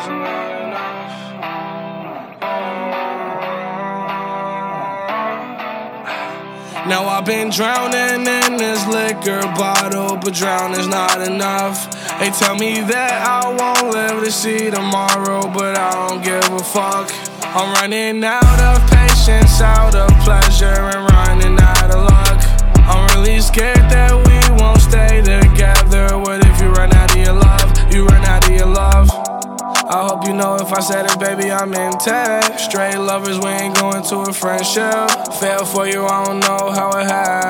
Now I've been drowning in this liquor bottle, but drowning's not enough. They tell me that I won't live to see tomorrow, but I don't give a fuck. I'm running out of patience, out of pleasure, and running out of luck. I'm really scared that we won't stay together. What if you run out of your love? You run out of your love. I hope you know if I said it, baby, I'm intact. Straight lovers, we ain't going to a friendship. Fell for you, I don't know how it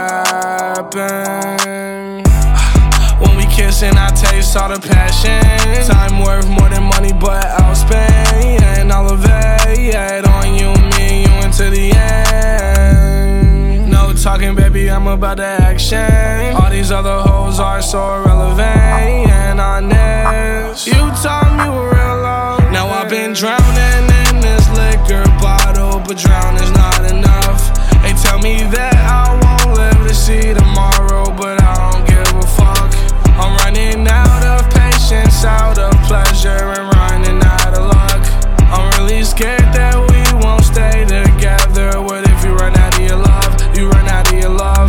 happened. When we kissing, I taste all the passion. Time worth more than money, but I'll spend and all of it on you, me, you until the end. No talking, baby, I'm about the action. All these other hoes are so irrelevant and honest. You taught me what real love. Now I've been drowning in this liquor bottle, but drowning's not enough. They tell me that I won't live to see tomorrow, but I don't give a fuck. I'm running out of patience, out of pleasure, and running out of luck. I'm really scared that we won't stay together. What if you run out of your love? You run out of your love.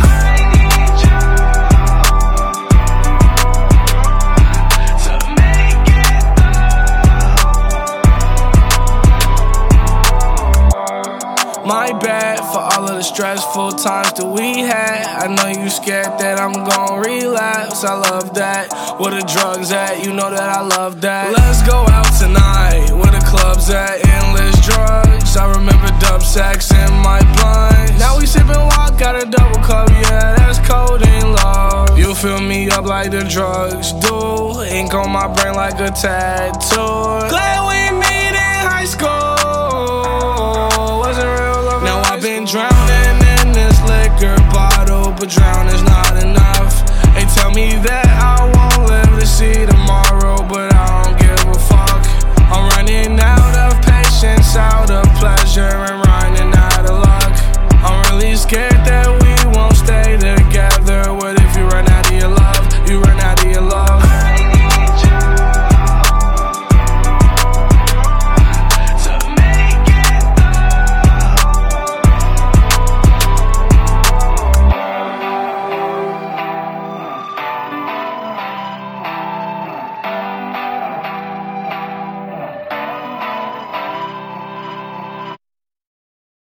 My bad for all of the stressful times that we had. I know you scared that I'm gon' relapse. I love that. Where the drugs at? You know that I love that. Let's go out tonight. Where the clubs at? Endless drugs. I remember dub sacks in my blunt. Now we sippin' walk, got a double cup. Yeah, that's codeine love. You fill me up like the drugs do. Ink on my brain like a tattoo. Glad we meet in high school.